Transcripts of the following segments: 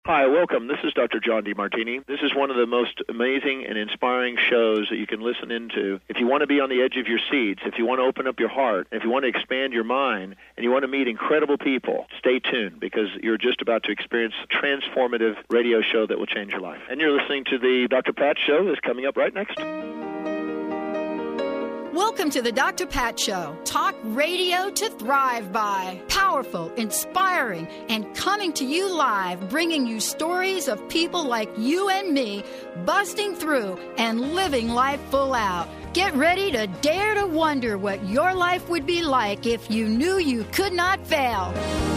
Hi, welcome. This is Dr. John DeMartini. This is one of the most amazing and inspiring shows that you can listen into. If you want to be on the edge of your seats, if you want to open up your heart, if you want to expand your mind, and you want to meet incredible people, stay tuned because you're just about to experience a transformative radio show that will change your life. And you're listening to the Dr. Pat Show that's coming up right next. Welcome to the Dr. Pat Show. Talk radio to thrive by. Powerful, inspiring, and coming to you live, bringing you stories of people like you and me busting through and living life full out. Get ready to dare to wonder what your life would be like if you knew you could not fail.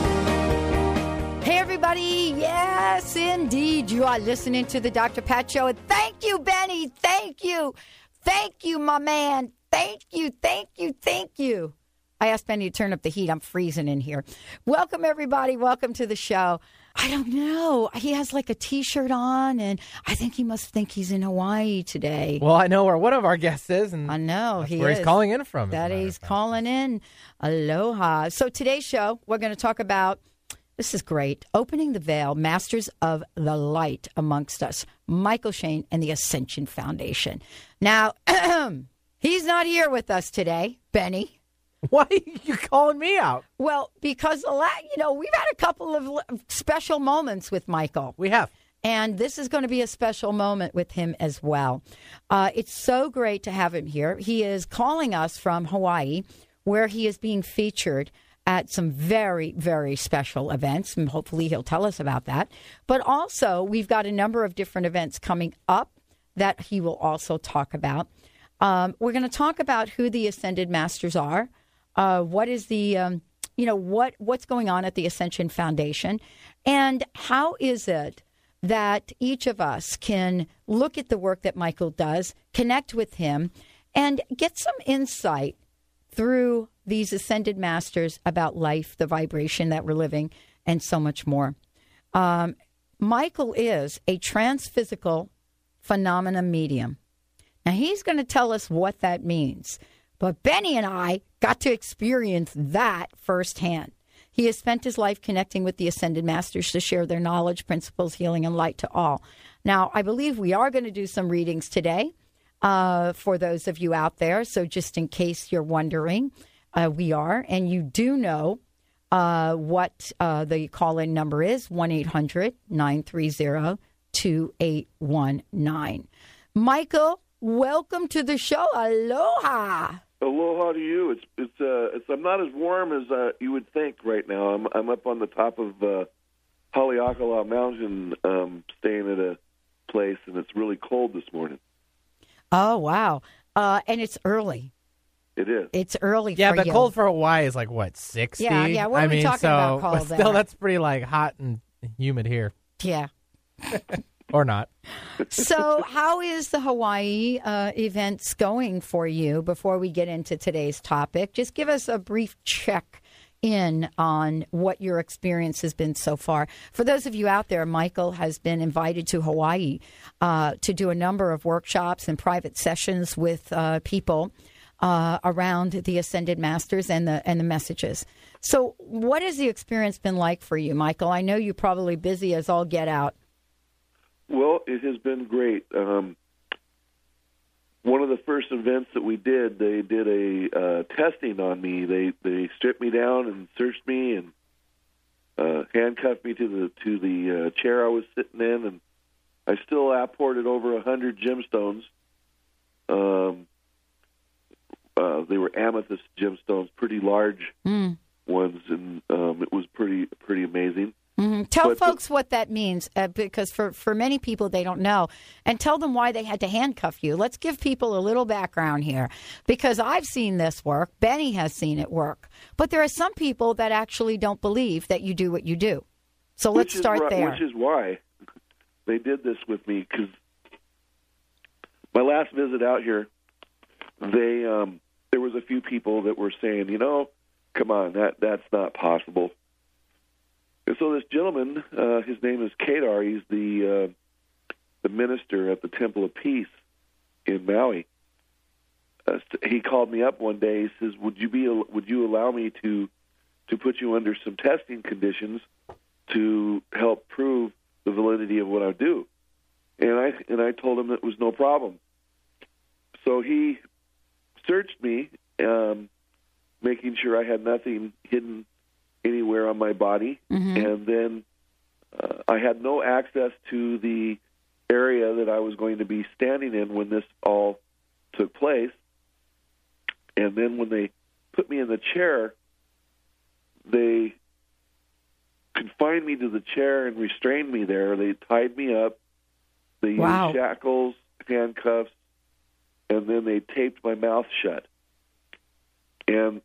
Hey, everybody. Yes, indeed. You are listening to the Dr. Pat Show. And thank you, Benny. Thank you. Thank you, my man. Thank you, thank you, thank you. I asked Benny to turn up the heat. I'm freezing in here. Welcome, everybody. Welcome to the show. I don't know. He has like a T-shirt on, and I think he must think he's in Hawaii today. Well, I know where one of our guests is. And I know. That's where he's calling in from. That he's calling in. Aloha. So today's show, we're going to talk about, this is great, Opening the Veil, Masters of the Light Amongst Us, Michael Shane and the Ascension Foundation. Now, he's not here with us today, Benny. Why are you calling me out? Well, because, we've had a couple of special moments with Michael. We have. And this is going to be a special moment with him as well. It's so great to have him here. He is calling us from Hawaii, where he is being featured at some very, very special events. And hopefully he'll tell us about that. But also, we've got a number of different events coming up that he will also talk about. We're going to talk about who the Ascended Masters are, what is the, what's going on at the Ascension Foundation, and how is it that each of us can look at the work that Michael does, connect with him, and get some insight through these Ascended Masters about life, the vibration that we're living, and so much more. Michael is a transphysical phenomena medium. Now, he's going to tell us what that means. But Benny and I got to experience that firsthand. He has spent his life connecting with the Ascended Masters to share their knowledge, principles, healing, and light to all. Now, I believe we are going to do some readings today for those of you out there. So just in case you're wondering, we are. And you do know what the call-in number is, 1-800-930-2819. Michael, welcome to the show. Aloha. Aloha to you. It's I'm not as warm as you would think right now. I'm up on the top of Haleakala Mountain, staying at a place, and it's really cold this morning. Oh wow! And it's early. It is. It's early. Yeah, for but you. cold for Hawaii is like what, 60? Yeah. What are we talking about? Cold but still, that's pretty like hot and humid here. Yeah. Or not. So how is the Hawaii events going for you before we get into today's topic? Just give us a brief check in on what your experience has been so far. For those of you out there, Michael has been invited to Hawaii to do a number of workshops and private sessions with people around the Ascended Masters and the messages. So what has the experience been like for you, Michael? I know you're probably busy as all get out. Well, it has been great. One of the first events that we did, they did a testing on me. They stripped me down and searched me and handcuffed me to the chair I was sitting in, and I still apported over 100 gemstones. They were amethyst gemstones, pretty large ones, and it was pretty amazing. Mm-hmm. Tell folks what that means, because for many people, they don't know. And tell them why they had to handcuff you. Let's give people a little background here, because I've seen this work. Benny has seen it work. But there are some people that actually don't believe that you do what you do. So let's start there. Which is why they did this with me, because my last visit out here, there was a few people that were saying, come on, that's not possible. And so this gentleman, his name is Kedar. He's the minister at the Temple of Peace in Maui. He called me up one day. He says, "Would you allow me to put you under some testing conditions to help prove the insanity of what I do. And I told him it was no problem. So he searched me, making sure I had nothing hidden anywhere on my body. And then I had no access to the area that I was going to be standing in when this all took place. And then when they put me in the chair, they confined me to the chair and restrained me there. They tied me up. They used shackles, handcuffs, and then they taped my mouth shut. And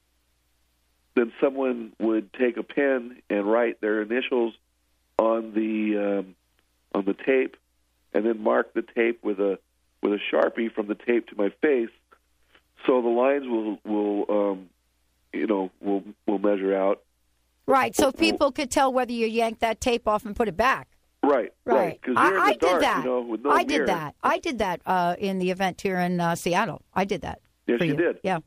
then someone would take a pen and write their initials on the tape, and then mark the tape with a Sharpie from the tape to my face, so the lines will measure out. Right, so people could tell whether you yanked that tape off and put it back. Right. Because I did that. With no I mirror. did that. I did that in the event here in Seattle. I did that. Yes, for you did. Yeah.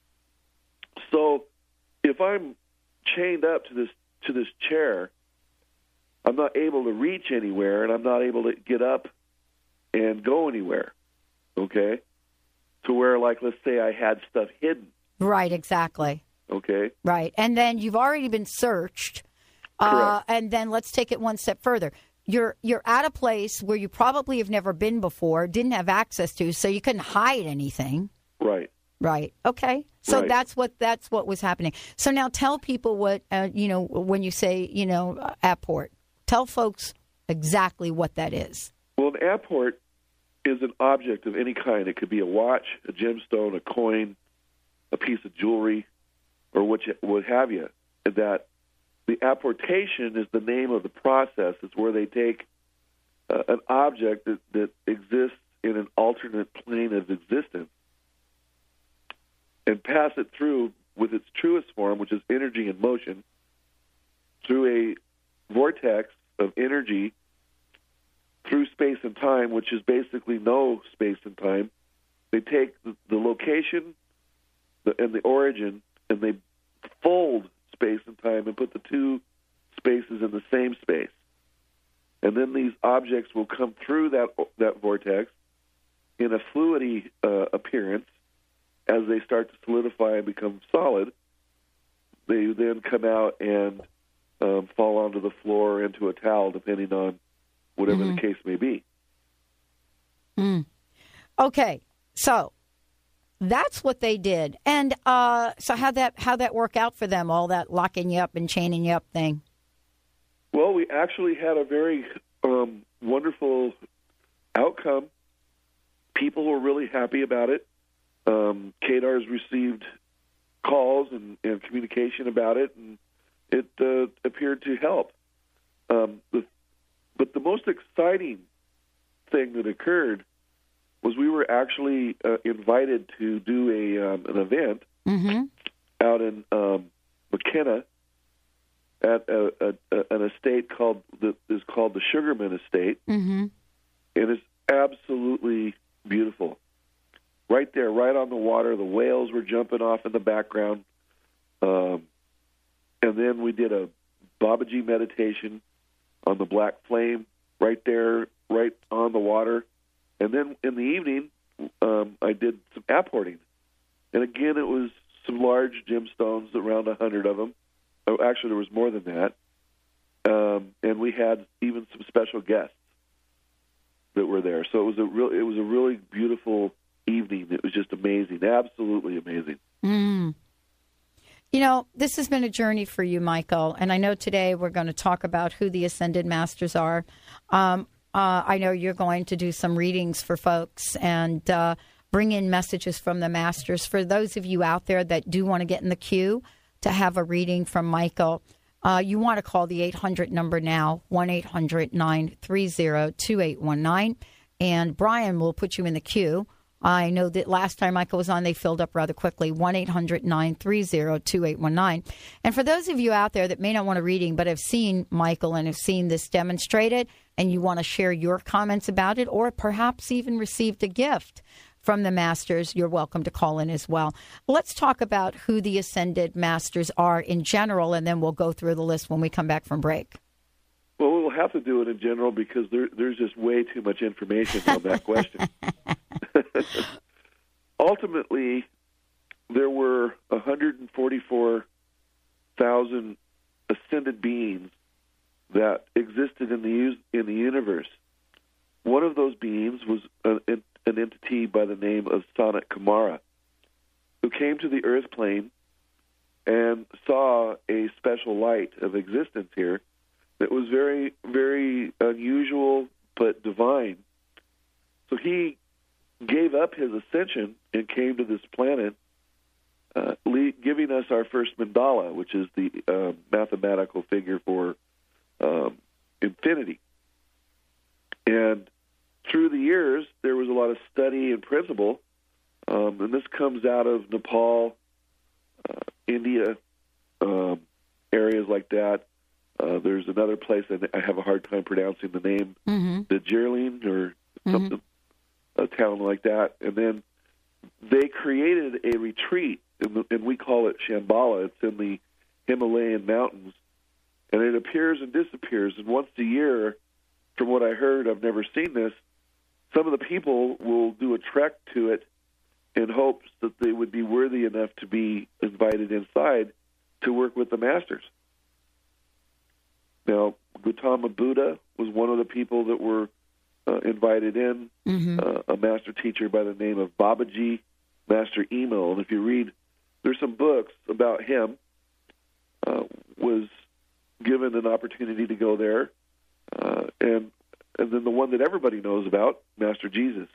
So if I'm chained up to this chair, I'm not able to reach anywhere, and I'm not able to get up and go anywhere. Okay? To where, like, let's say I had stuff hidden. Right, exactly. Okay? Right. And then you've already been searched. Correct. And then let's take it one step further. You're at a place where you probably have never been before, didn't have access to, so you couldn't hide anything. Right. Right. Okay. So Right. that's what was happening. So now tell people what when you say apport. Tell folks exactly what that is. Well, an apport is an object of any kind. It could be a watch, a gemstone, a coin, a piece of jewelry, or what have you. That the apportation is the name of the process. It's where they take an object that exists in an alternate plane of existence and pass it through with its truest form, which is energy and motion, through a vortex of energy through space and time, which is basically no space and time. They take the location and the origin, and they fold space and time and put the two spaces in the same space. And then these objects will come through that vortex in a fluidy appearance. As they start to solidify and become solid, they then come out and fall onto the floor or into a towel, depending on whatever the case may be. Okay, so that's what they did. And so how'd that work out for them, all that locking you up and chaining you up thing? Well, we actually had a very wonderful outcome. People were really happy about it. KDAR's received calls and communication about it, and it appeared to help. But the most exciting thing that occurred was we were actually invited to do an event out in McKenna at an estate called the Sugarman Estate, and it's absolutely beautiful. Right there, right on the water, the whales were jumping off in the background, and then we did a Babaji meditation on the Black Flame right there, right on the water. And then in the evening, I did some apporting. And again, it was some large gemstones, around 100 of them. Oh, actually, there was more than that. And we had even some special guests that were there. So it was a really beautiful evening. It was just amazing, absolutely amazing. This has been a journey for you, Michael, and I know today we're going to talk about who the Ascended Masters are. I know you're going to do some readings for folks and bring in messages from the Masters. For those of you out there that do want to get in the queue to have a reading from Michael, you want to call the 800 number now, 1-800-930-2819, and Brian will put you in the queue. I know that last time Michael was on, they filled up rather quickly, 1-800-930-2819. And for those of you out there that may not want a reading but have seen Michael and have seen this demonstrated and you want to share your comments about it or perhaps even received a gift from the Masters, you're welcome to call in as well. Let's talk about who the Ascended Masters are in general, and then we'll go through the list when we come back from break. Well, we'll have to do it in general because there's just way too much information on that question. Ultimately, there were 144,000 ascended beings that existed in the universe. One of those beings was an entity by the name of Sanat Kumara, who came to the earth plane and saw a special light of existence here that was very, very unusual but divine. So he gave up his ascension and came to this planet, giving us our first mandala, which is the mathematical figure for infinity. And through the years, there was a lot of study and principle, and this comes out of Nepal, India, areas like that. There's another place that I have a hard time pronouncing the name, Darjeeling or something, a town like that. And then they created a retreat, and we call it Shambhala. It's in the Himalayan mountains, and it appears and disappears. And once a year, from what I heard, I've never seen this, some of the people will do a trek to it in hopes that they would be worthy enough to be invited inside to work with the masters. Now, Gautama Buddha was one of the people that were invited in, a master teacher by the name of Babaji, Master Emo. And if you read, there's some books about him, was given an opportunity to go there. And then the one that everybody knows about, Master Jesus.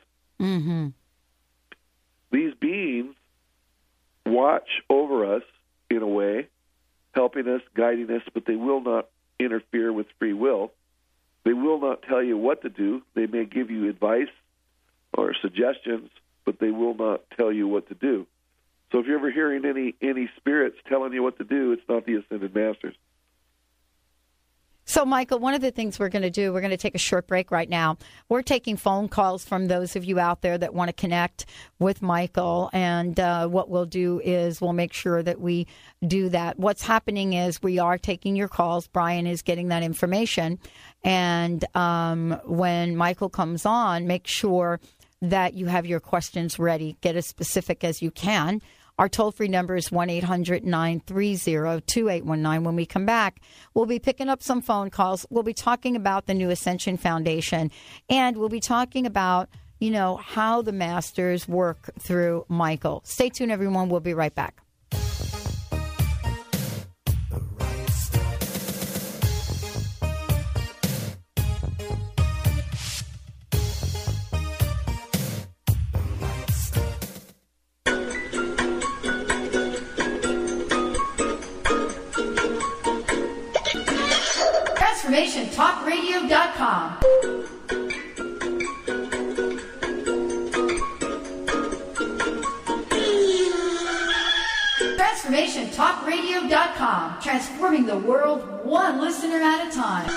These beings watch over us in a way, helping us, guiding us, but they will not interfere with free will. They will not tell you what to do. They may give you advice or suggestions, but they will not tell you what to do. So if you're ever hearing any spirits telling you what to do, it's not the Ascended Masters. So, Michael, one of the things we're going to do, we're going to take a short break right now. We're taking phone calls from those of you out there that want to connect with Michael. And what we'll do is we'll make sure that we do that. What's happening is we are taking your calls. Brian is getting that information. And when Michael comes on, make sure that you have your questions ready. Get as specific as you can. Our toll-free number is 1-800-930-2819. When we come back, we'll be picking up some phone calls. We'll be talking about the New Ascension Foundation, and we'll be talking about, how the masters work through Michael. Stay tuned, everyone. We'll be right back. TalkRadio.com. TransformationTalkRadio.com. Transforming the world one listener at a time.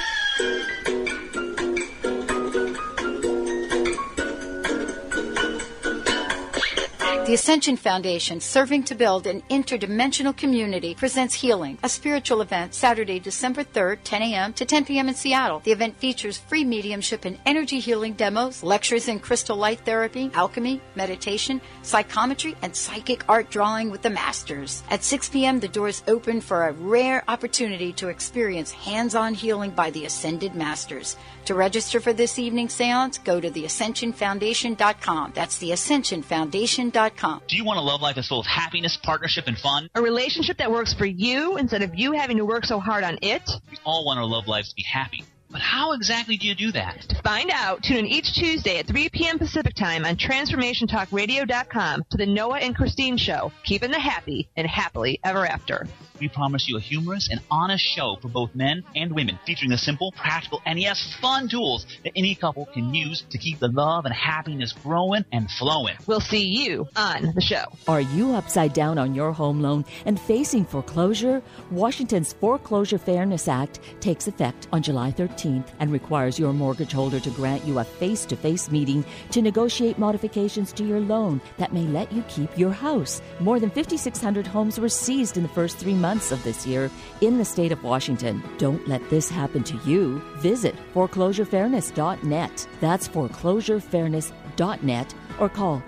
The Ascension Foundation, serving to build an interdimensional community, presents Healing, a spiritual event, Saturday, December 3rd, 10 a.m. to 10 p.m. in Seattle. The event features free mediumship and energy healing demos, lectures in crystal light therapy, alchemy, meditation, psychometry, and psychic art drawing with the masters. At 6 p.m., the doors open for a rare opportunity to experience hands-on healing by the Ascended Masters. To register for this evening's seance, go to theascensionfoundation.com. That's theascensionfoundation.com. Do you want a love life that's full of happiness, partnership, and fun? A relationship that works for you instead of you having to work so hard on it? We all want our love lives to be happy. But how exactly do you do that? To find out, tune in each Tuesday at 3 p.m. Pacific Time on TransformationTalkRadio.com to the Noah and Christine Show, keeping the happy and happily ever after. We promise you a humorous and honest show for both men and women, featuring the simple, practical, and yes, fun tools that any couple can use to keep the love and happiness growing and flowing. We'll see you on the show. Are you upside down on your home loan and facing foreclosure? Washington's Foreclosure Fairness Act takes effect on July 13th. 18th and requires your mortgage holder to grant you a face-to-face meeting to negotiate modifications to your loan that may let you keep your house. More than 5,600 homes were seized in the first 3 months of this year in the state of Washington. Don't let this happen to you. Visit foreclosurefairness.net. That's foreclosurefairness.net or call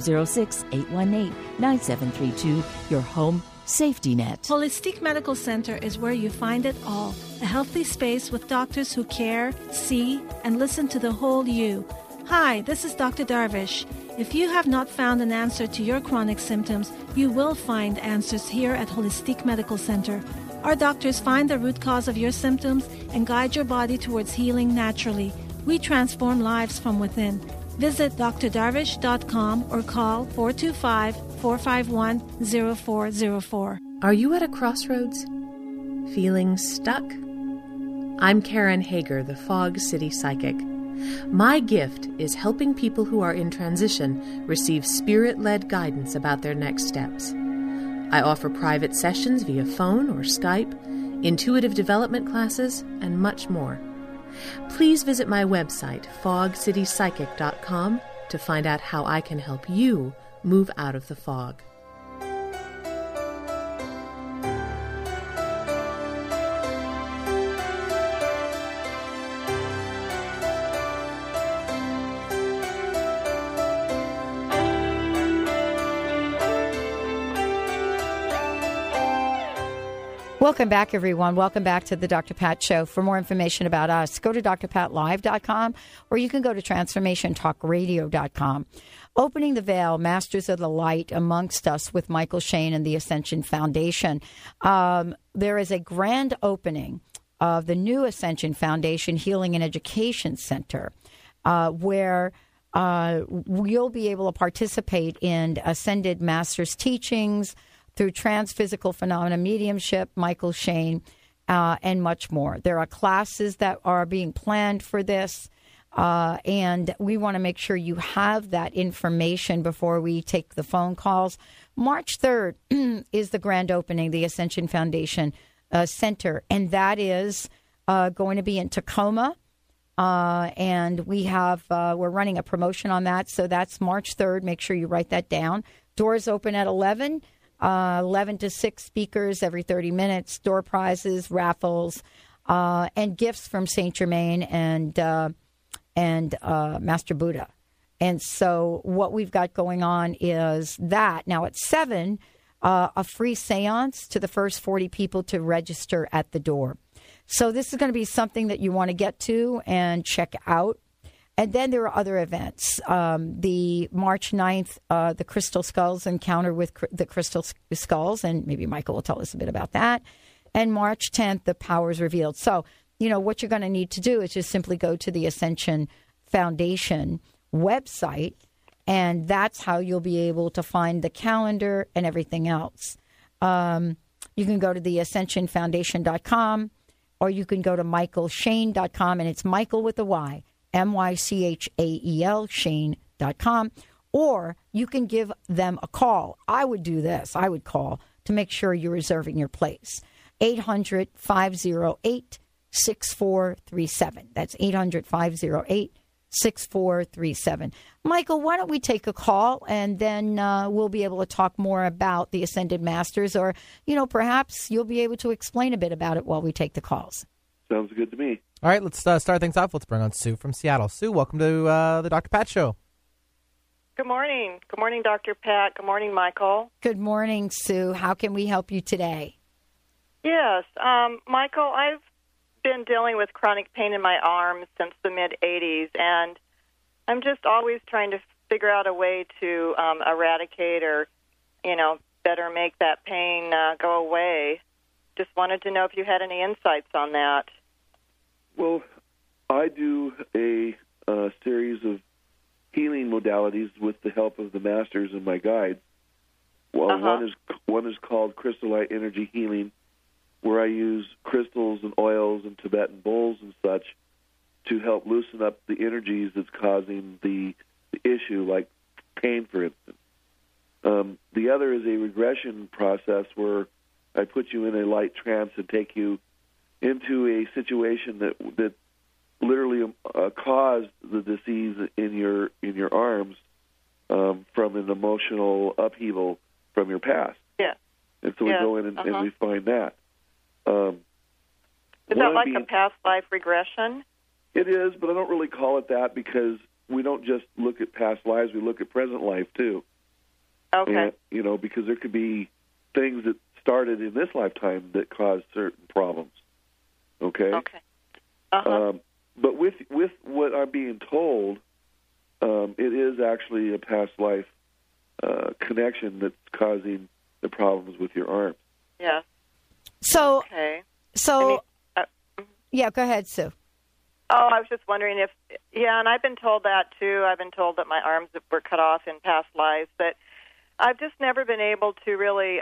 206-818-9732, your home safety net. Holistic Medical Center is where you find it all. A healthy space with doctors who care, see, and listen to the whole you. Hi, this is Dr. Darvish. If you have not found an answer to your chronic symptoms, you will find answers here at Holistic Medical Center. Our doctors find the root cause of your symptoms and guide your body towards healing naturally. We transform lives from within. Visit drdarvish.com or call 425-451-0404. Are you at a crossroads? Feeling stuck? I'm Karen Hager, the Fog City Psychic. My gift is helping people who are in transition receive spirit-led guidance about their next steps. I offer private sessions via phone or Skype, intuitive development classes, and much more. Please visit my website, fogcitypsychic.com, to find out how I can help you move out of the fog. Welcome back, everyone. Welcome back to the Dr. Pat Show. For more information about us, go to drpatlive.com or you can go to transformationtalkradio.com. Opening the Veil, Masters of the Light Amongst Us with Michael Shane and the Ascension Foundation. There is a grand opening of the new Ascension Foundation Healing and Education Center where you'll be able to participate in Ascended Masters teachings, through trans-physical phenomena, mediumship, Michael Shane, and much more. There are classes that are being planned for this, and we want to make sure you have that information before we take the phone calls. March 3rd is the grand opening, the Ascension Foundation Center, and that is going to be in Tacoma, and we have we're running a promotion on that, so that's March 3rd. Make sure you write that down. Doors open at 11. 11 to 6 speakers every 30 minutes, door prizes, raffles, and gifts from Saint Germain and Master Buddha. And so what we've got going on is that. Now at 7, a free seance to the first 40 people to register at the door. So this is going to be something that you want to get to and check out. And then there are other events. The March 9th, the Crystal Skulls encounter with the Crystal Skulls, and maybe Michael will tell us a bit about that. And March 10th, the Powers Revealed. So, what you're going to need to do is just simply go to the Ascension Foundation website, and that's how you'll be able to find the calendar and everything else. You can go to the ascensionfoundation.com, or you can go to michaelshane.com, and it's Michael with a Y. MYCHAEL, Shane.com, or you can give them a call. I would do this. I would call to make sure you're reserving your place. 800-508-6437. That's 800-508-6437. Michael, why don't we take a call, and then we'll be able to talk more about the Ascended Masters, or, perhaps you'll be able to explain a bit about it while we take the calls. Sounds good to me. All right, let's start things off. Let's bring on Sue from Seattle. Sue, welcome to the Dr. Pat Show. Good morning. Good morning, Dr. Pat. Good morning, Michael. Good morning, Sue. How can we help you today? Yes. Michael, I've been dealing with chronic pain in my arms since the mid-'80s, and I'm just always trying to figure out a way to eradicate or, better make that pain go away. Just wanted to know if you had any insights on that. Well, I do a series of healing modalities with the help of the masters and my guides. Well, one is called Crystallite Energy Healing, where I use crystals and oils and Tibetan bowls and such to help loosen up the energies that's causing the issue, like pain, for instance. The other is a regression process where I put you in a light trance and take you into a situation that literally caused the disease in your arms from an emotional upheaval from your past. Yeah. And so we go in and we find that. Is that like a past life regression? It is, but I don't really call it that because we don't just look at past lives; we look at present life too. Okay. And, because there could be things that started in this lifetime that caused certain problems. Okay. Okay. Uh-huh. But with what I'm being told, it is actually a past life connection that's causing the problems with your arms. Yeah. So. Okay. So. Yeah. Go ahead, Sue. Oh, I was just wondering if, and I've been told that too. I've been told that my arms were cut off in past lives, but I've just never been able to really,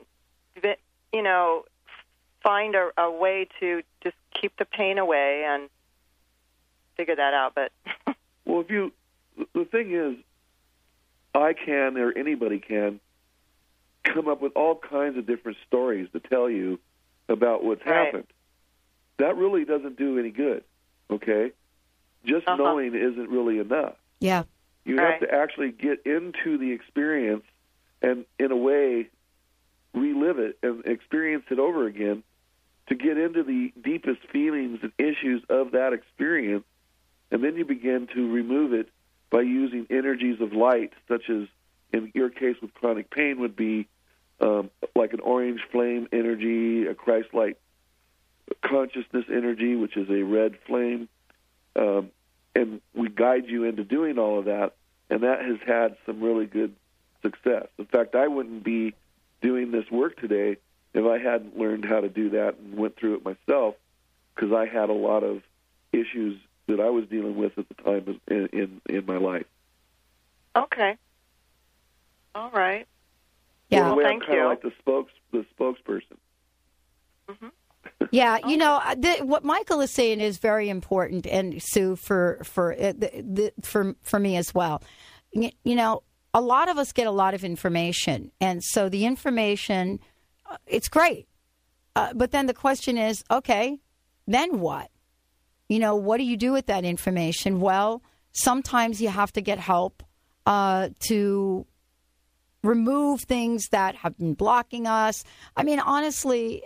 find a way to just keep the pain away and figure that out. But well, the thing is, I can, or anybody can, come up with all kinds of different stories to tell you about what's happened. That really doesn't do any good. Okay? Just knowing isn't really enough. Yeah. You have to actually get into the experience and, in a way, relive it and experience it over again to get into the deepest feelings and issues of that experience. And then you begin to remove it by using energies of light, such as, in your case with chronic pain, would be like an orange flame energy, a Christ-like consciousness energy, which is a red flame, and we guide you into doing all of that, and that has had some really good success. In fact, I wouldn't be doing this work today if I hadn't learned how to do that and went through it myself, because I had a lot of issues that I was dealing with at the time in my life. Okay. All right. Yeah. Well, thank I'm kind you. of like the spokesperson. Mm-hmm. Yeah, what Michael is saying is very important, and Sue, for me as well. A lot of us get a lot of information, and so the information, it's great, but then the question is, okay, then what? What do you do with that information? Well, sometimes you have to get help to remove things that have been blocking us. I mean, honestly,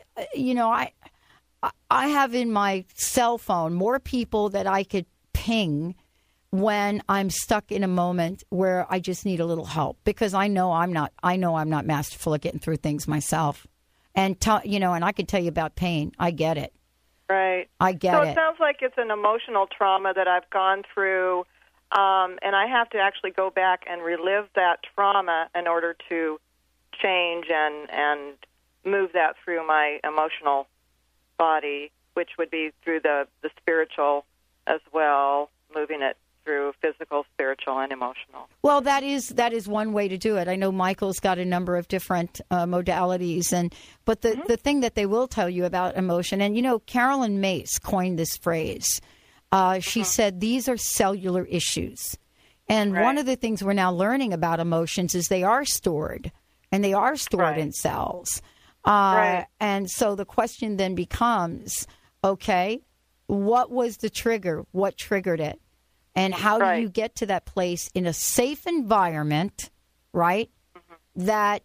I have in my cell phone more people that I could ping when I'm stuck in a moment where I just need a little help, because I know I'm not masterful at getting through things myself. And and I could tell you about pain. I get it. Right. I get it. So it sounds like it's an emotional trauma that I've gone through, and I have to actually go back and relive that trauma in order to change and move that through my emotional body, which would be through the spiritual as well, moving it through physical, spiritual, and emotional. Well, that is one way to do it. I know Michael's got a number of different modalities, but the thing that they will tell you about emotion, and Carolyn Mace coined this phrase. She said these are cellular issues, and one of the things we're now learning about emotions is they are stored, and they are stored in cells. And so the question then becomes, okay, what was the trigger? What triggered it? And how do you get to that place in a safe environment, right, that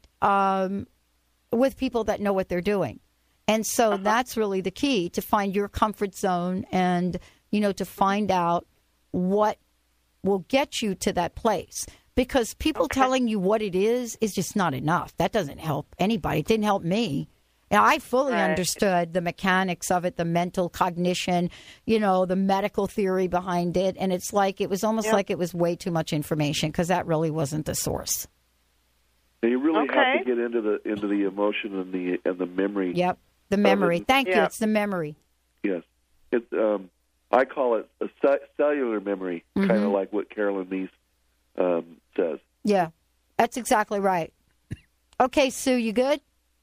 with people that know what they're doing? And so that's really the key, to find your comfort zone and, to find out what will get you to that place. Because people telling you what it is just not enough. That doesn't help anybody. It didn't help me. And I fully understood the mechanics of it, the mental cognition, the medical theory behind it. And it's like, it was almost like it was way too much information, because that really wasn't the source. And you really have to get into the emotion and the memory. Yep, the memory. Thank you. It's the memory. Yes. It's I call it a cellular memory, kind of like what Carolyn Meese says. Yeah, that's exactly right. Okay, Sue, you good?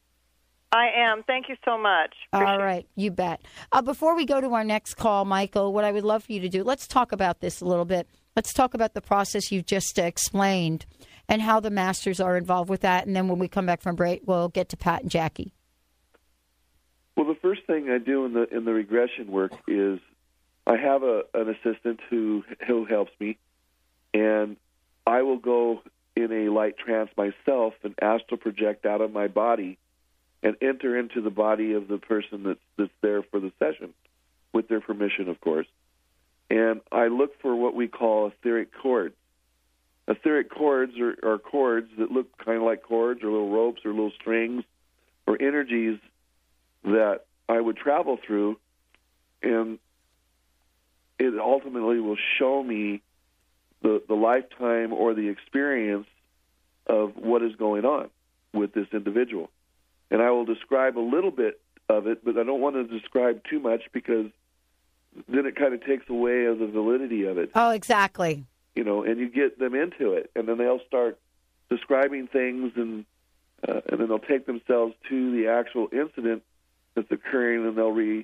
I am. Thank you so much. All right, you bet. Before we go to our next call, Michael, what I would love for you to do, let's talk about this a little bit. Let's talk about the process you've just explained and how the masters are involved with that. And then when we come back from break, we'll get to Pat and Jackie. Well, the first thing I do in the regression work is I have an assistant who helps me, and I will go in a light trance myself and astral project out of my body and enter into the body of the person that's there for the session, with their permission, of course. And I look for what we call etheric cords. Etheric cords are cords that look kind of like cords or little ropes or little strings or energies that I would travel through, and it ultimately will show me the lifetime or the experience of what is going on with this individual. And I will describe a little bit of it, but I don't want to describe too much because then it kind of takes away of the validity of it. Oh, exactly. You know, and you get them into it, and then they'll start describing things, and then they'll take themselves to the actual incident that's occurring, and they'll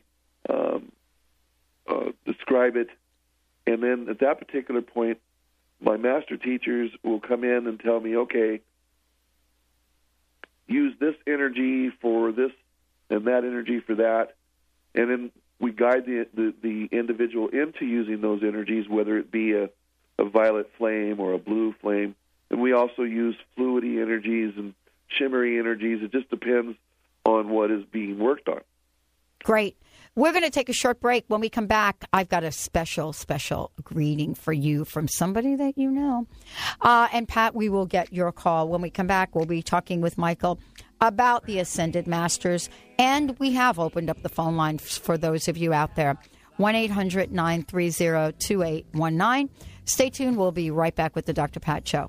describe it. And then at that particular point, my master teachers will come in and tell me, okay, use this energy for this and that energy for that. And then we guide the individual into using those energies, whether it be a violet flame or a blue flame. And we also use fluidy energies and shimmery energies. It just depends on what is being worked on. Great. We're going to take a short break. When we come back, I've got a special greeting for you from somebody that you know. And Pat, we will get your call. When we come back, we'll be talking with Michael about the Ascended Masters. And we have opened up the phone line for those of you out there. 1-800-930-2819. Stay tuned. We'll be right back with the Dr. Pat Show.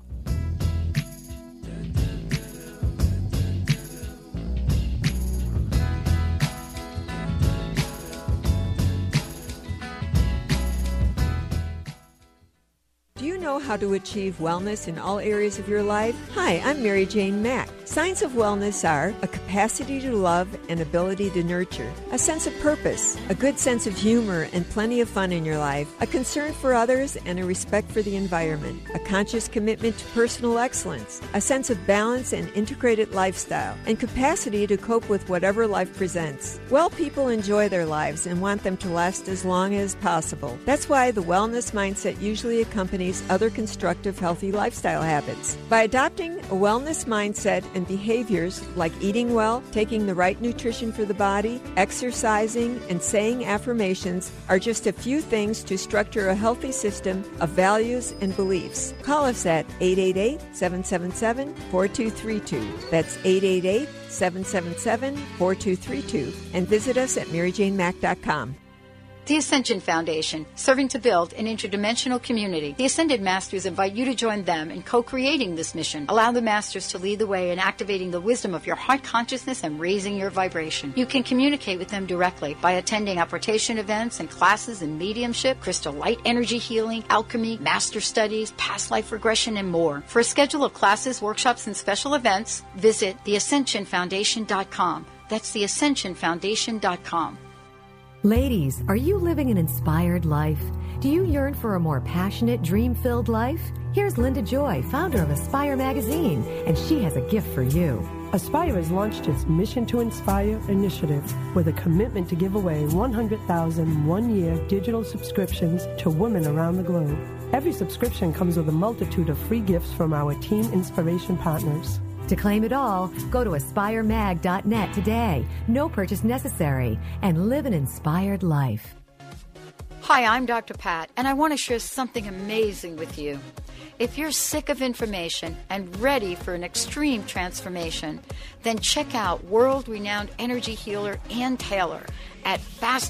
Do you know how to achieve wellness in all areas of your life? Hi, I'm Mary Jane Mack. Signs of wellness are a capacity to love and ability to nurture, a sense of purpose, a good sense of humor and plenty of fun in your life, a concern for others and a respect for the environment, a conscious commitment to personal excellence, a sense of balance and integrated lifestyle, and capacity to cope with whatever life presents. Well people enjoy their lives and want them to last as long as possible. That's why the wellness mindset usually accompanies other constructive, healthy lifestyle habits. By adopting a wellness mindset and behaviors like eating well, taking the right nutrition for the body, exercising, and saying affirmations are just a few things to structure a healthy system of values and beliefs. Call us at 888-777-4232. That's 888-777-4232. And visit us at MaryJaneMack.com. The Ascension Foundation, serving to build an interdimensional community. The Ascended Masters invite you to join them in co-creating this mission. Allow the Masters to lead the way in activating the wisdom of your heart consciousness and raising your vibration. You can communicate with them directly by attending apportation events and classes in mediumship, crystal light energy healing, alchemy, master studies, past life regression, and more. For a schedule of classes, workshops, and special events, visit theascensionfoundation.com. That's theascensionfoundation.com. Ladies, are you living an inspired life? Do you yearn for a more passionate, dream-filled life? Here's Linda Joy, founder of Aspire Magazine, and she has a gift for you. Aspire has launched its Mission to Inspire initiative with a commitment to give away 100,000 one-year digital subscriptions to women around the globe. Every subscription comes with a multitude of free gifts from our Team Inspiration partners. To claim it all, go to aspiremag.net today. No purchase necessary. And live an inspired life. Hi, I'm Dr. Pat, and I want to share something amazing with you. If you're sick of information and ready for an extreme transformation, then check out world-renowned energy healer Ann Taylor at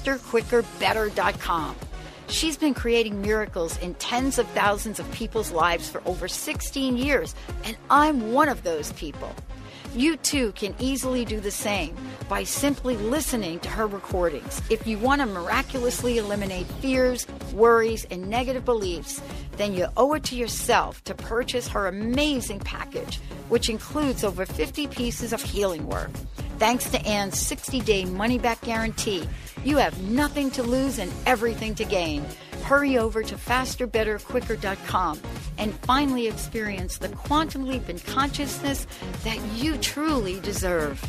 fasterquickerbetter.com. She's been creating miracles in tens of thousands of people's lives for over 16 years, and I'm one of those people. You too can easily do the same by simply listening to her recordings. If you want to miraculously eliminate fears, worries, and negative beliefs, then you owe it to yourself to purchase her amazing package, which includes over 50 pieces of healing work. Thanks to Ann's 60-day money-back guarantee, you have nothing to lose and everything to gain. Hurry over to fasterbetterquicker.com and finally experience the quantum leap in consciousness that you truly deserve.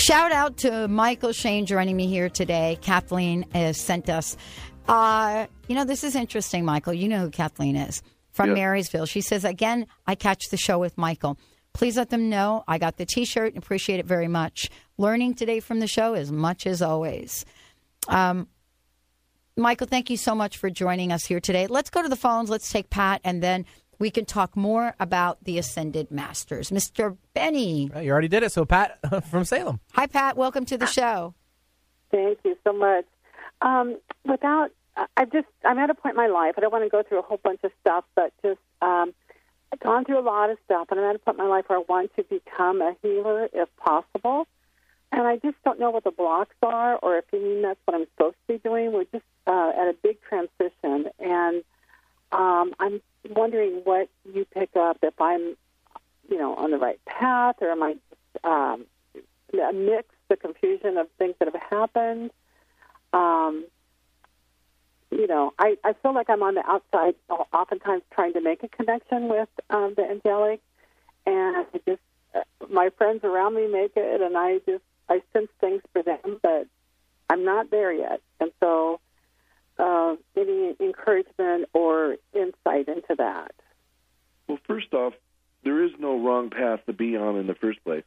Shout out to Michael Shane joining me here today. Kathleen has sent us. This is interesting, Michael. You know who Kathleen is from Marysville. She says, again, I catch the show with Michael. Please let them know I got the T-shirt and appreciate it very much. Learning today from the show as much as always. Michael, thank you so much for joining us here today. Let's go to the phones. Let's take Pat, and then we can talk more about the Ascended Masters. Mr. Benny. You already did it. So, Pat from Salem. Hi, Pat. Welcome to the show. Thank you so much. I'm at a point in my life. I don't want to go through a whole bunch of stuff, but just I've gone through a lot of stuff, and I'm at a point in my life where I want to become a healer if possible. And I just don't know what the blocks are, or if you mean that's what I'm supposed to be doing. We're just at a big transition, and I'm wondering what you pick up, if I'm, on the right path, or am I a mix, the confusion of things that have happened. I feel like I'm on the outside, oftentimes trying to make a connection with the angelic, and my friends around me make it, and I sense things for them, but I'm not there yet. And so any encouragement or insight into that? Well, first off, there is no wrong path to be on in the first place.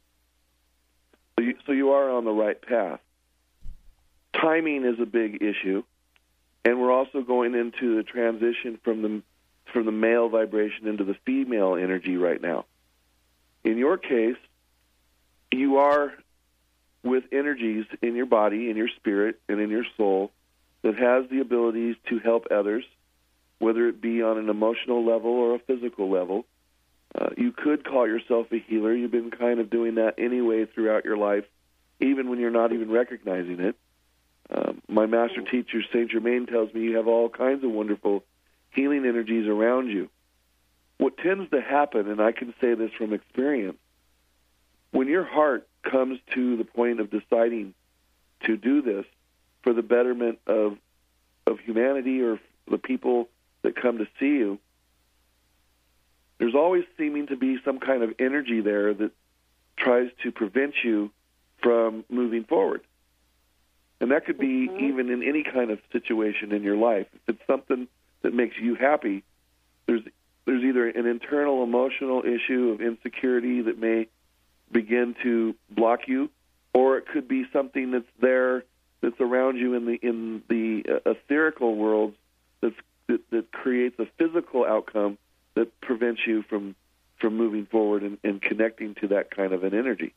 So you are on the right path. Timing is a big issue, and we're also going into the transition from the male vibration into the female energy right now. In your case, you are with energies in your body, in your spirit, and in your soul that has the abilities to help others, whether it be on an emotional level or a physical level. You could call yourself a healer. You've been kind of doing that anyway throughout your life, even when you're not even recognizing it. My master teacher, Saint Germain, tells me you have all kinds of wonderful healing energies around you. What tends to happen, and I can say this from experience, when your heart comes to the point of deciding to do this for the betterment of humanity or the people that come to see you, there's always seeming to be some kind of energy there that tries to prevent you from moving forward. And that could be even in any kind of situation in your life. If it's something that makes you happy, there's either an internal emotional issue of insecurity that may begin to block you, or it could be something that's there, that's around you in the etherical world that creates a physical outcome that prevents you from moving forward and connecting to that kind of an energy.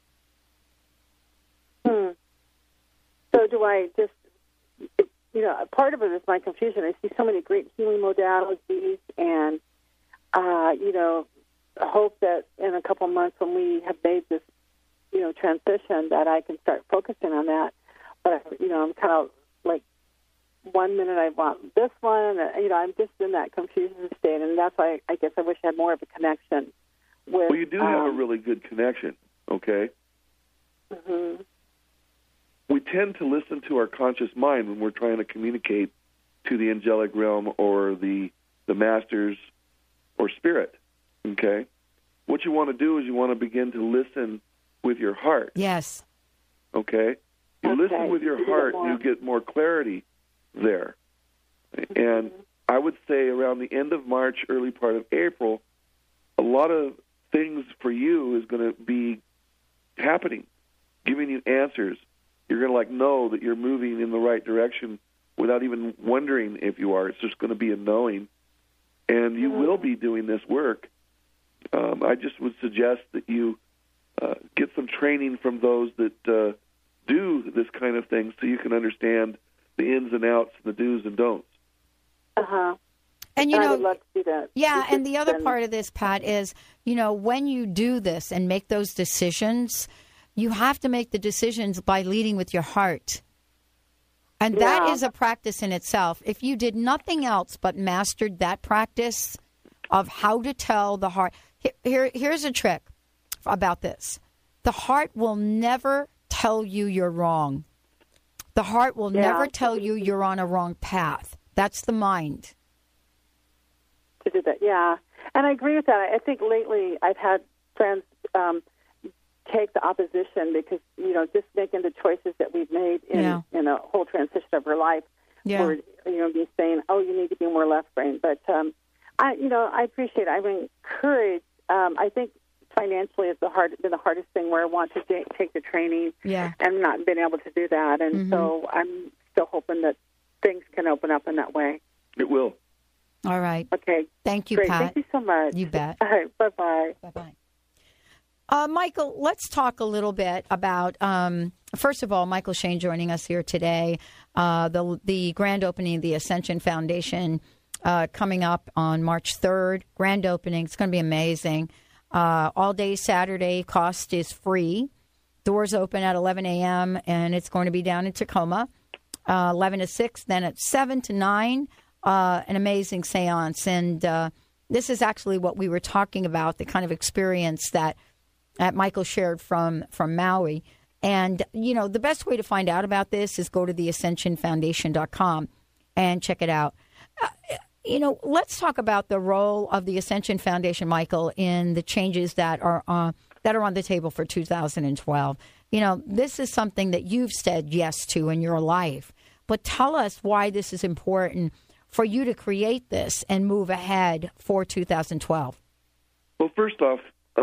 So do I just, part of it is my confusion. I see so many great healing modalities, and, I hope that in a couple months when we have made this, transition, that I can start focusing on that. But, I'm kind of like, 1 minute I want this one, and, I'm just in that confusion state, and that's why I guess I wish I had more of a connection with... Well, you do have a really good connection, okay? Mm-hmm. We tend to listen to our conscious mind when we're trying to communicate to the angelic realm or the masters or spirit, okay? What you want to do is you want to begin to listen with your heart. Yes. Okay? You listen with your heart, you get more clarity there. And I would say around the end of March, early part of April, a lot of things for you is going to be happening, giving you answers. You're going to know that you're moving in the right direction without even wondering if you are. It's just going to be a knowing. And you will be doing this work. I just would suggest that you get some training from those that do this kind of thing so you can understand the ins and outs, the do's and don'ts. Uh-huh. And, I would love to do that. Yeah, and the other part of this, Pat, is, when you do this and make those decisions, you have to make the decisions by leading with your heart. And that is a practice in itself. If you did nothing else but mastered that practice of how to tell the heart. Here's a trick about this. The heart will never tell you you're wrong. The heart will never tell you you're on a wrong path. That's the mind. To do that, yeah. And I agree with that. I think lately I've had friends take the opposition because, just making the choices that we've made in a whole transition of our life. Yeah. Or, be saying, oh, you need to be more left brain. But, I appreciate it. I'm encouraged. I think financially it's been the hardest thing where I want to take the training and not been able to do that. And so I'm still hoping that things can open up in that way. It will. All right. Okay. Thank you, Great. Pat. Thank you so much. You bet. All right. Bye-bye. Bye-bye. Michael, let's talk a little bit about, first of all, Michael Shane joining us here today. The grand opening of the Ascension Foundation coming up on March 3rd. Grand opening. It's going to be amazing. All day Saturday. Cost is free. Doors open at 11 a.m., and it's going to be down in Tacoma, 11 to 6. Then at 7 to 9, an amazing seance. And this is actually what we were talking about, the kind of experience that Michael shared from Maui. And, the best way to find out about this is go to theascensionfoundation.com and check it out. Let's talk about the role of the Ascension Foundation, Michael, in the changes that are on the table for 2012. This is something that you've said yes to in your life. But tell us why this is important for you to create this and move ahead for 2012. Well, first off,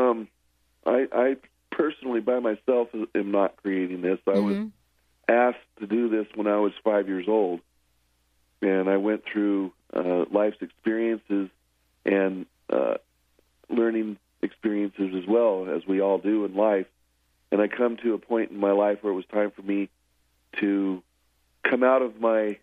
I personally, by myself, am not creating this. I was asked to do this when I was 5 years old, and I went through life's experiences and learning experiences as well, as we all do in life. And I come to a point in my life where it was time for me to come out of my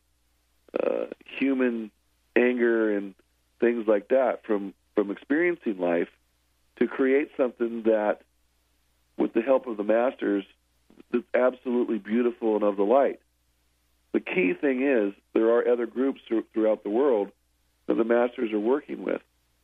human anger and things like that from experiencing life, to create something that, with the help of the masters, is absolutely beautiful and of the light. The key thing is there are other groups throughout the world that the masters are working with.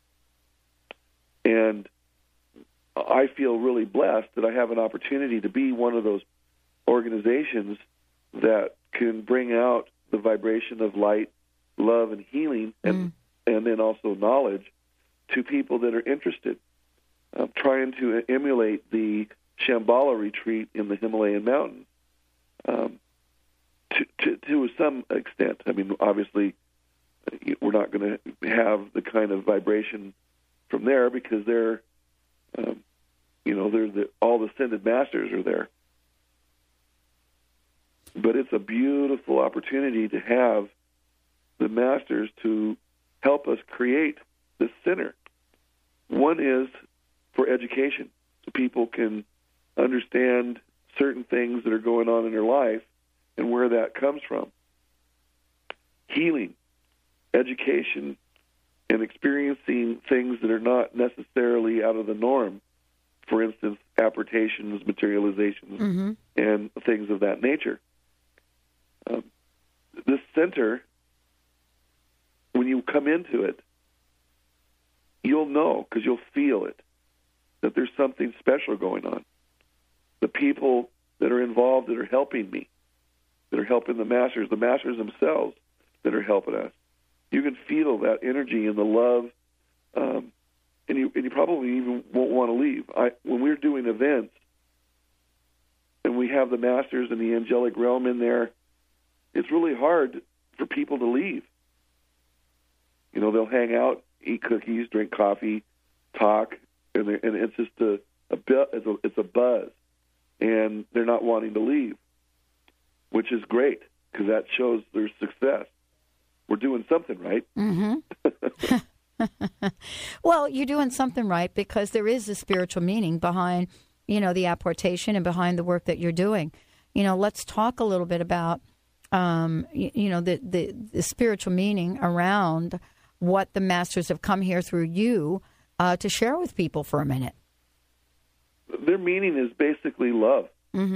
And I feel really blessed that I have an opportunity to be one of those organizations that can bring out the vibration of light, love, and healing, and then also knowledge to people that are interested. I'm trying to emulate the Shambhala retreat in the Himalayan mountains to some extent. I mean, obviously, we're not going to have the kind of vibration from there because they're all the ascended masters are there. But it's a beautiful opportunity to have the masters to help us create this center. One is for education, so people can understand certain things that are going on in their life and where that comes from. Healing, education, and experiencing things that are not necessarily out of the norm. For instance, apportations, materializations, and things of that nature. This center, when you come into it, you'll know, because you'll feel it, that there's something special going on. The people that are involved that are helping me, that are helping the masters themselves that are helping us. You can feel that energy and the love, and you probably even won't want to leave. When we're doing events and we have the masters and the angelic realm in there, it's really hard for people to leave. They'll hang out, eat cookies, drink coffee, talk, and it's just it's a buzz, and they're not wanting to leave, which is great because that shows their success. We're doing something right. Well, you're doing something right because there is a spiritual meaning behind, the apportation and behind the work that you're doing. Let's talk a little bit about, the spiritual meaning around what the masters have come here through you to share with people for a minute. Their meaning is basically love.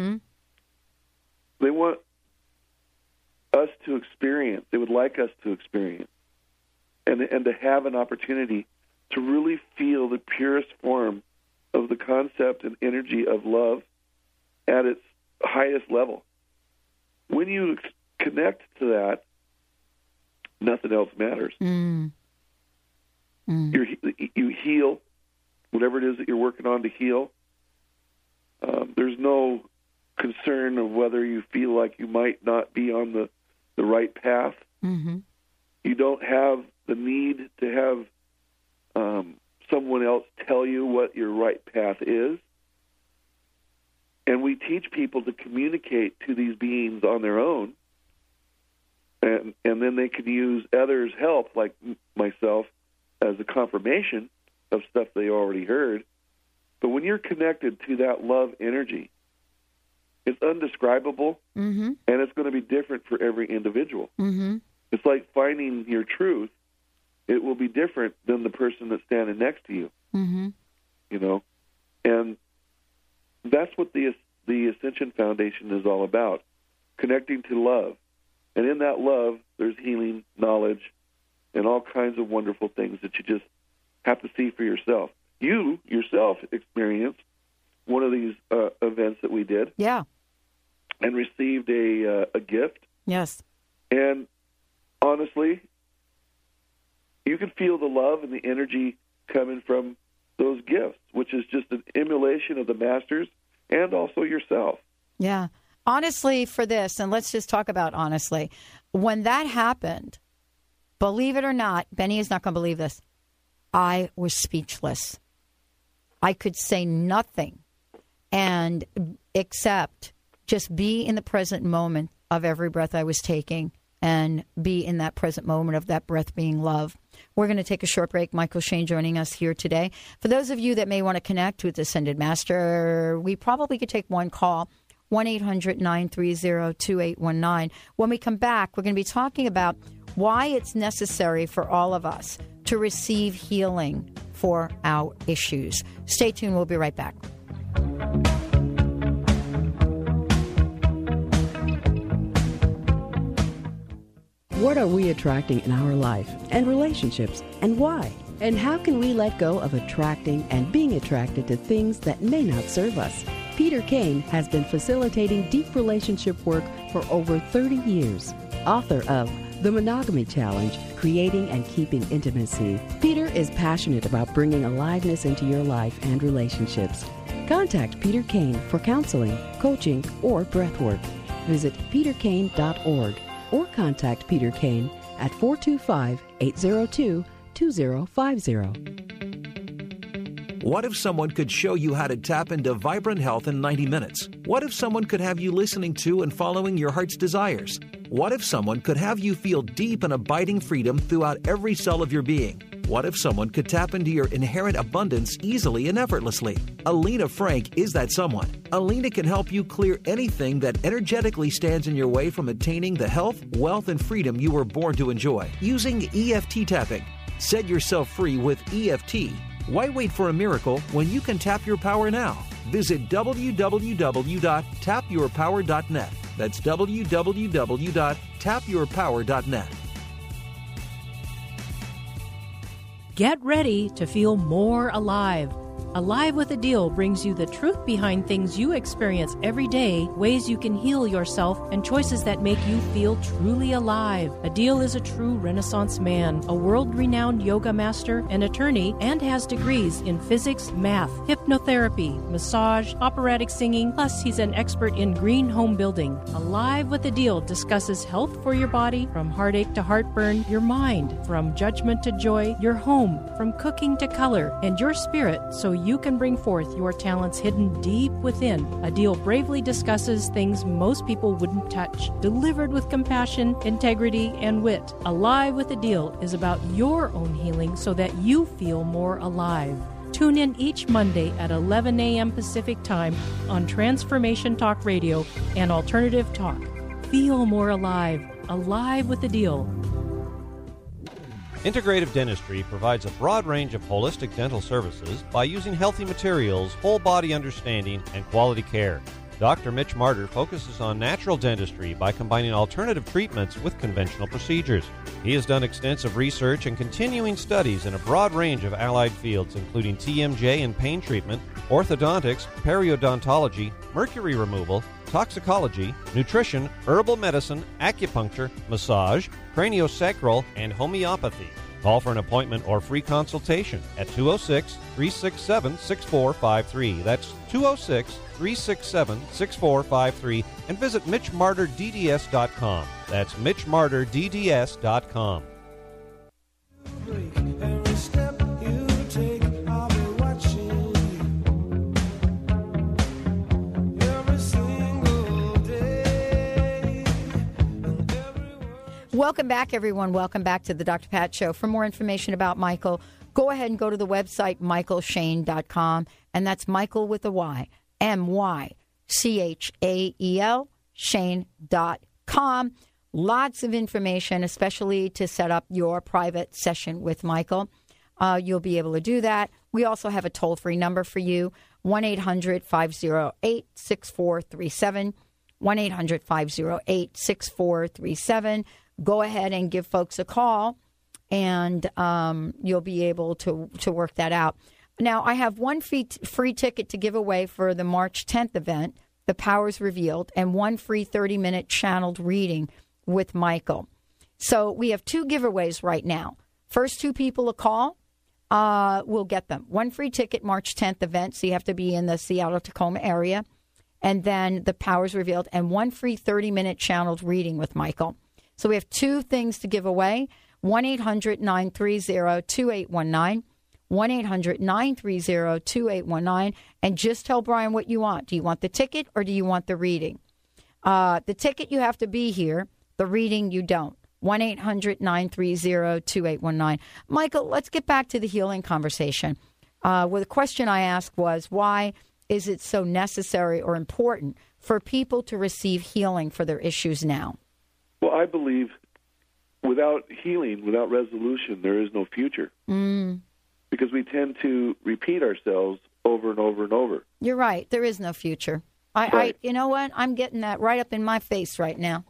They want us to experience. They would like us to experience. And to have an opportunity to really feel the purest form of the concept and energy of love at its highest level. When you connect to that, nothing else matters. You heal whatever it is that you're working on to heal. there's no concern of whether you feel like you might not be on the right path. Mm-hmm. You don't have the need to have someone else tell you what your right path is. And we teach people to communicate to these beings on their own, and then they can use others' help, like myself, as a confirmation of stuff they already heard. But when you're connected to that love energy, it's undescribable, mm-hmm. and it's going to be different for every individual. Mm-hmm. It's like finding your truth. It will be different than the person that's standing next to you. Mm-hmm. You know, and that's what the Ascension Foundation is all about, connecting to love. And in that love, there's healing, knowledge, and all kinds of wonderful things that you just have to see for yourself. You yourself experienced one of these events that we did. Yeah. And received a gift. Yes. And honestly, you can feel the love and the energy coming from those gifts, which is just an emulation of the masters and also yourself. Yeah. Honestly, for this, and let's just talk about honestly, when that happened, believe it or not, Benny is not going to believe this, I was speechless. I could say nothing and except just be in the present moment of every breath I was taking and be in that present moment of that breath being love. We're going to take a short break. Michael Shane joining us here today. For those of you that may want to connect with Ascended Master, we probably could take one call, 1-800-930-2819. When we come back, we're going to be talking about why it's necessary for all of us to receive healing for our issues. Stay tuned. We'll be right back. What are we attracting in our life and relationships, and why? And how can we let go of attracting and being attracted to things that may not serve us? Peter Kane has been facilitating deep relationship work for over 30 years. Author of The Monogamy Challenge, Creating and Keeping Intimacy, Peter is passionate about bringing aliveness into your life and relationships. Contact Peter Kane for counseling, coaching, or breathwork. Visit peterkane.org. or contact Peter Kane at 425-802-2050. What if someone could show you how to tap into vibrant health in 90 minutes? What if someone could have you listening to and following your heart's desires? What if someone could have you feel deep and abiding freedom throughout every cell of your being? What if someone could tap into your inherent abundance easily and effortlessly? Alina Frank is that someone. Alina can help you clear anything that energetically stands in your way from attaining the health, wealth, and freedom you were born to enjoy using EFT tapping. Set yourself free with EFT. Why wait for a miracle when you can tap your power now? Visit www.tapyourpower.net. That's www.tapyourpower.net. Get ready to feel more alive. Alive with a Deal brings you the truth behind things you experience every day, ways you can heal yourself, and choices that make you feel truly alive. Adil is a true Renaissance man, a world-renowned yoga master, an attorney, and has degrees in physics, math, hypnotherapy, massage, operatic singing, plus he's an expert in green home building. Alive with Adil discusses health for your body, from heartache to heartburn, your mind, from judgment to joy, your home, from cooking to color, and your spirit, so you can bring forth your talents hidden deep within. Adil bravely discusses things most people wouldn't touch, delivered with compassion, integrity, and wit. Alive with Adil is about your own healing so that you feel more alive. Tune in each Monday at 11 a.m. Pacific Time on Transformation Talk Radio and Alternative Talk. Feel more alive. Alive with Adil. Integrative Dentistry provides a broad range of holistic dental services by using healthy materials, whole body understanding, and quality care. Dr. Mitch Martyr focuses on natural dentistry by combining alternative treatments with conventional procedures. He has done extensive research and continuing studies in a broad range of allied fields, including TMJ and pain treatment, orthodontics, periodontology, mercury removal, toxicology, nutrition, herbal medicine, acupuncture, massage, craniosacral, and homeopathy. Call for an appointment or free consultation at 206-367-6453. That's 206-367-6453. And visit MitchMartyrDDS.com. That's MitchMartyrDDS.com. Welcome back, everyone. Welcome back to the Dr. Pat Show. For more information about Michael, go ahead and go to the website, MichaelShane.com, and that's Michael with a Y, MyChael, Shane.com. Lots of information, especially to set up your private session with Michael. You'll be able to do that. We also have a toll-free number for you, 1-800-508-6437, 1-800-508-6437. Go ahead and give folks a call, and you'll be able to work that out. Now, I have one free ticket to give away for the March 10th event, The Powers Revealed, and one free 30-minute channeled reading with Michael. So we have two giveaways right now. First two people to call will get them. One free ticket, March 10th event, so you have to be in the Seattle-Tacoma area, and then The Powers Revealed, and one free 30-minute channeled reading with Michael. So we have two things to give away, 1-800-930-2819, 1-800-930-2819, and just tell Brian what you want. Do you want the ticket or do you want the reading? The ticket, you have to be here. The reading, you don't. 1-800-930-2819. Michael, let's get back to the healing conversation. Well, the question I asked was, why is it so necessary or important for people to receive healing for their issues now? Well, I believe without healing, without resolution, there is no future. Because we tend to repeat ourselves over and over and over. You're right. There is no future. Right. You know what? I'm getting that right up in my face right now.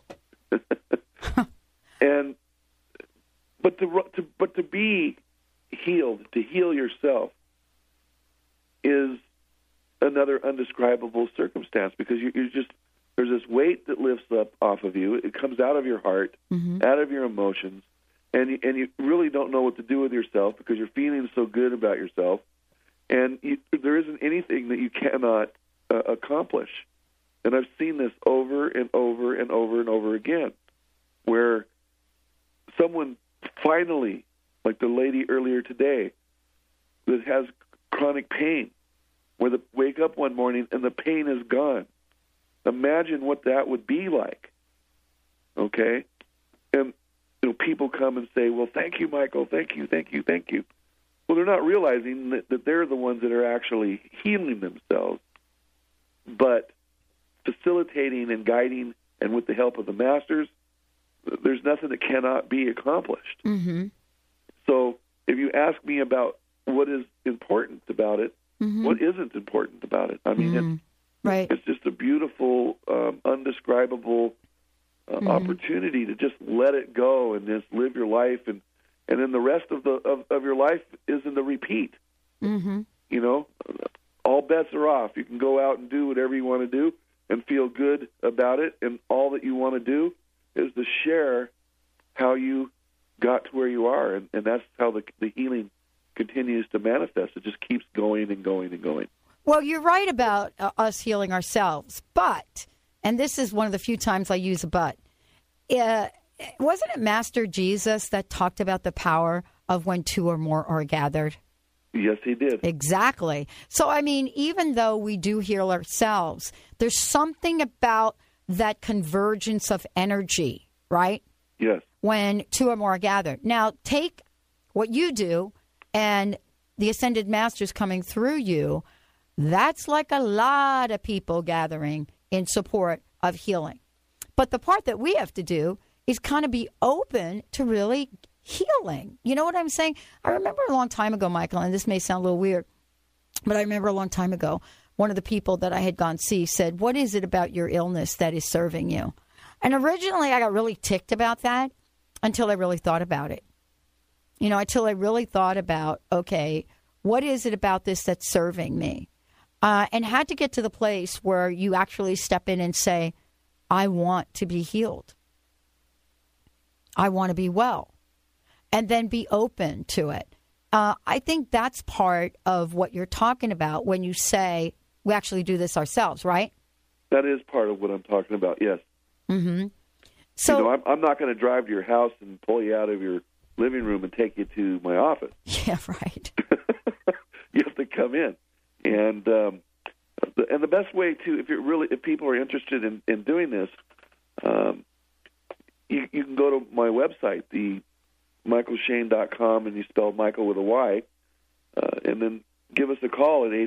But to be healed, to heal yourself, is another undescribable circumstance, because you're just, there's this weight that lifts up off of you. It comes out of your heart, out of your emotions, and you really don't know what to do with yourself because you're feeling so good about yourself, and there isn't anything that you cannot accomplish. And I've seen this over and over and over and over again, where someone finally, like the lady earlier today, that has chronic pain, where they wake up one morning and the pain is gone. Imagine what that would be like, okay? And people come and say, well, thank you, Michael, thank you, thank you, thank you. Well, they're not realizing that they're the ones that are actually healing themselves, but facilitating and guiding, and with the help of the masters, there's nothing that cannot be accomplished. So if you ask me about what is important about it, what isn't important about it? I mean, it's just a beautiful, undescribable opportunity to just let it go and just live your life, and then the rest of your life isn't a repeat. All bets are off. You can go out and do whatever you want to do and feel good about it, and all that you want to do is to share how you got to where you are, and that's how the healing continues to manifest. It just keeps going and going and going. Well, you're right about us healing ourselves, but, and this is one of the few times I use a but, wasn't it Master Jesus that talked about the power of when two or more are gathered? Yes, he did. Exactly. So, I mean, even though we do heal ourselves, there's something about that convergence of energy, right? Yes. When two or more are gathered. Now, take what you do and the Ascended Masters coming through you. That's like a lot of people gathering in support of healing. But the part that we have to do is kind of be open to really healing. You know what I'm saying? I remember a long time ago, Michael, and this may sound a little weird, but I remember a long time ago, one of the people that I had gone see said, what is it about your illness that is serving you? And originally I got really ticked about that until I really thought about it. Until I really thought about, okay, what is it about this that's serving me? And had to get to the place where you actually step in and say, I want to be healed. I want to be well. and then be open to it. I think that's part of what you're talking about when you say we actually do this ourselves, right? That is part of what I'm talking about, yes. Mm-hmm. So, you know, I'm not going to drive to your house and pull you out of your living room and take you to my office. Yeah, right. You have to come in. And the best way to, if people are interested in doing this, you can go to my website, the michaelshane.com, and you spell Michael with a Y, and then give us a call at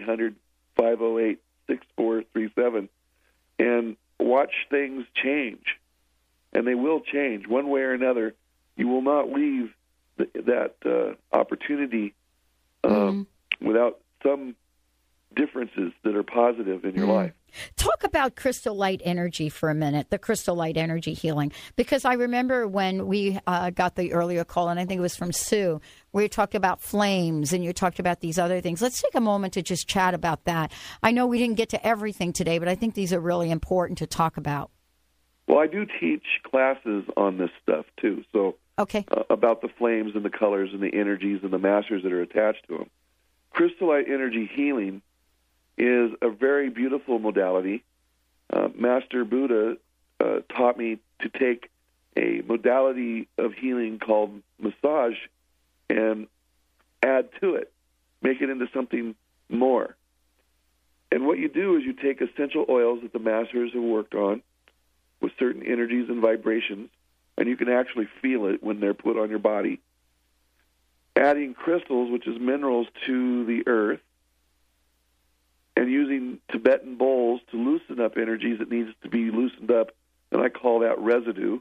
800-508-6437 and watch things change. And they will change one way or another. You will not leave that opportunity without some differences that are positive in your life. Talk about crystal light energy for a minute, the crystal light energy healing, because I remember when we got the earlier call, and I think it was from Sue, where you talked about flames and you talked about these other things. Let's take a moment to just chat about that. I know we didn't get to everything today, but I think these are really important to talk about. Well, I do teach classes on this stuff, too, so about the flames and the colors and the energies and the masters that are attached to them. Crystal light energy healing is a very beautiful modality. Master Buddha taught me to take a modality of healing called massage and add to it, make it into something more. And what you do is you take essential oils that the masters have worked on with certain energies and vibrations, and you can actually feel it when they're put on your body. Adding crystals, which is minerals, to the earth, and using Tibetan bowls to loosen up energies that needs to be loosened up, and I call that residue.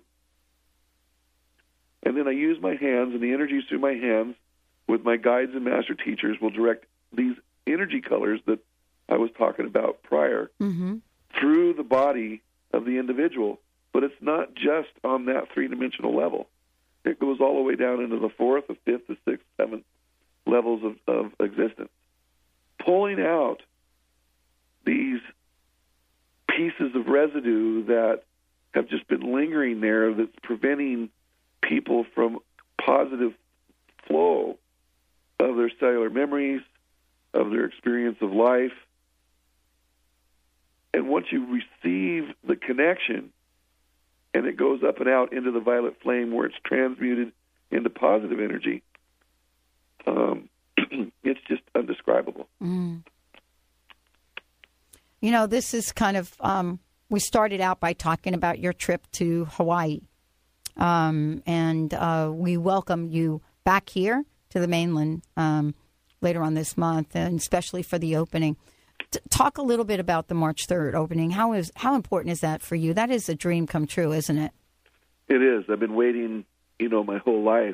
And then I use my hands, and the energies through my hands with my guides and master teachers will direct these energy colors that I was talking about prior through the body of the individual. But it's not just on that three-dimensional level. It goes all the way down into the fourth, the fifth, the sixth, seventh levels of existence. Pulling out these pieces of residue that have just been lingering there that's preventing people from positive flow of their cellular memories, of their experience of life. And once you receive the connection and it goes up and out into the violet flame where it's transmuted into positive energy, it's just undescribable. You know, this is kind of, we started out by talking about your trip to Hawaii. And we welcome you back here to the mainland later on this month, and especially for the opening. Talk a little bit about the March 3rd opening. How important is that for you? That is a dream come true, isn't it? It is. I've been waiting, my whole life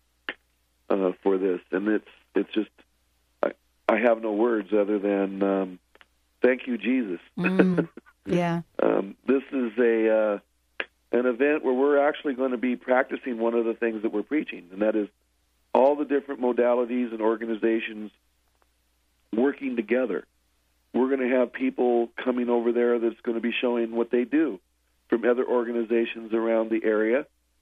for this, and it's just I have no words other than thank you, Jesus. Yeah. This is an event where we're actually going to be practicing one of the things that we're preaching, and that is all the different modalities and organizations working together. We're going to have people coming over there that's going to be showing what they do from other organizations around the area,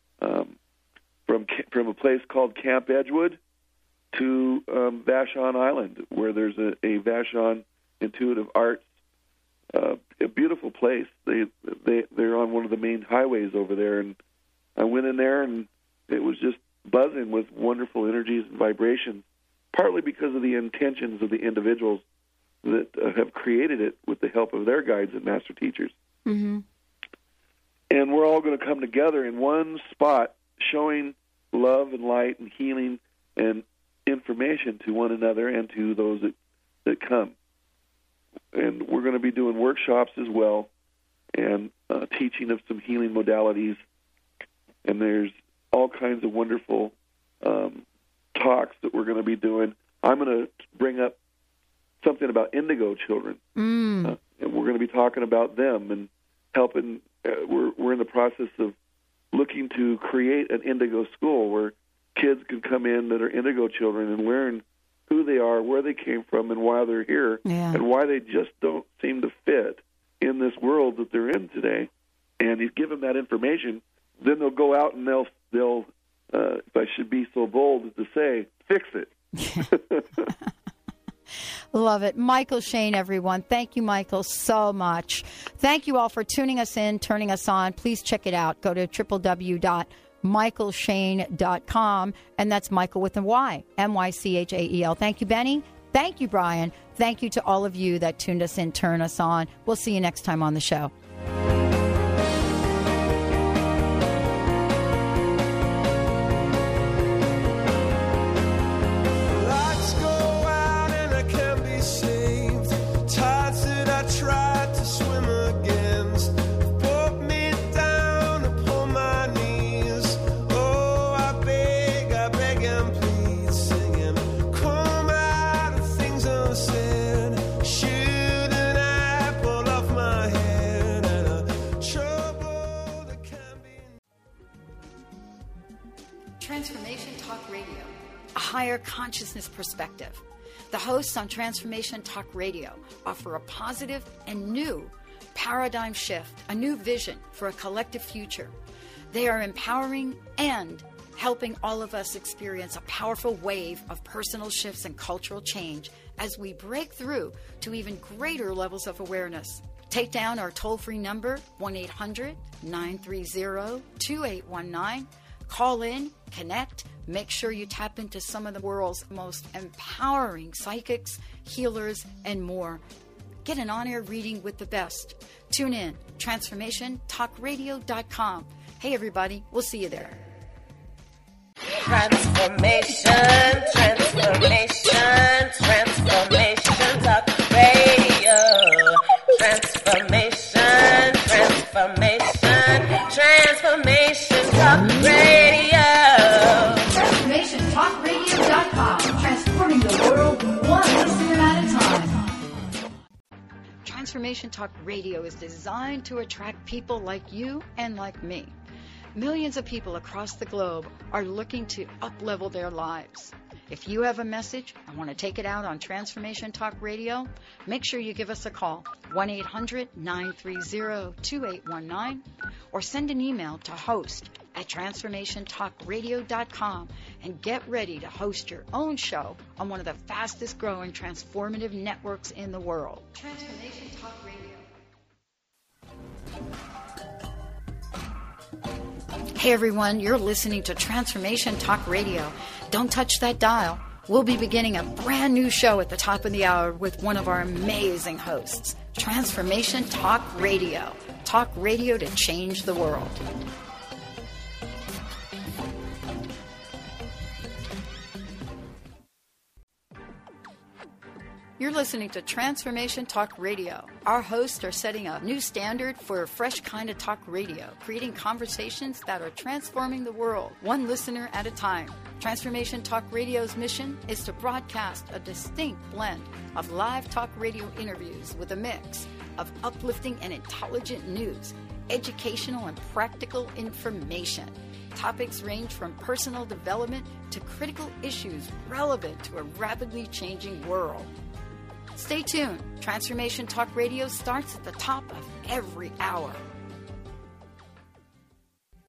from a place called Camp Edgewood to Vashon Island, where there's a Vashon Intuitive Arts, a beautiful place. They're on one of the main highways over there, and I went in there, and it was just buzzing with wonderful energies and vibrations, partly because of the intentions of the individuals that have created it with the help of their guides and master teachers. And we're all going to come together in one spot, showing love and light and healing and information to one another and to those that come. And we're going to be doing workshops as well, and teaching of some healing modalities. And there's all kinds of wonderful talks that we're going to be doing. I'm going to bring up something about indigo children, and we're going to be talking about them and helping. We're in the process of looking to create an indigo school where kids can come in that are indigo children and learn who they are, where they came from, and why they're here, and why they just don't seem to fit in this world that they're in today. And you give them that information, then they'll go out and they'll if I should be so bold as to say, fix it. Love it. Michael Shane, everyone. Thank you, Michael, so much. Thank you all for tuning us in, turning us on. Please check it out. Go to www.michaelshane.com, and that's Michael with a Y, M-Y-C-H-A-E-L. Thank you, Benny. Thank you, Brian. Thank you to all of you that tuned us in, turn us on. We'll see you next time on the show. Transformation Talk Radio, a higher consciousness perspective. The hosts on Transformation Talk Radio offer a positive and new paradigm shift, a new vision for a collective future. They are empowering and helping all of us experience a powerful wave of personal shifts and cultural change as we break through to even greater levels of awareness. Take down our toll-free number, 1-800-930-2819. Call in, connect, make sure you tap into some of the world's most empowering psychics, healers, and more. Get an on-air reading with the best. Tune in, TransformationTalkRadio.com. Hey, everybody, we'll see you there. Transformation Talk Radio. Transformation Talk Radio. TransformationTalkRadio.com. Transforming the world one listener at a time. Transformation Talk Radio is designed to attract people like you and like me. Millions of people across the globe are looking to up-level their lives. If you have a message and want to take it out on Transformation Talk Radio, make sure you give us a call, 1-800-930-2819, or send an email to host@TransformationTalkRadio.com and get ready to host your own show on one of the fastest growing transformative networks in the world. Transformation Talk Radio. Hey everyone, you're listening to Transformation Talk Radio. Don't touch that dial. We'll be beginning a brand new show at the top of the hour with one of our amazing hosts. Transformation Talk Radio. Talk radio to change the world. You're listening to Transformation Talk Radio. Our hosts are setting a new standard for a fresh kind of talk radio, creating conversations that are transforming the world, one listener at a time. Transformation Talk Radio's mission is to broadcast a distinct blend of live talk radio interviews with a mix of uplifting and intelligent news, educational and practical information. Topics range from personal development to critical issues relevant to a rapidly changing world. Stay tuned. Transformation Talk Radio starts at the top of every hour.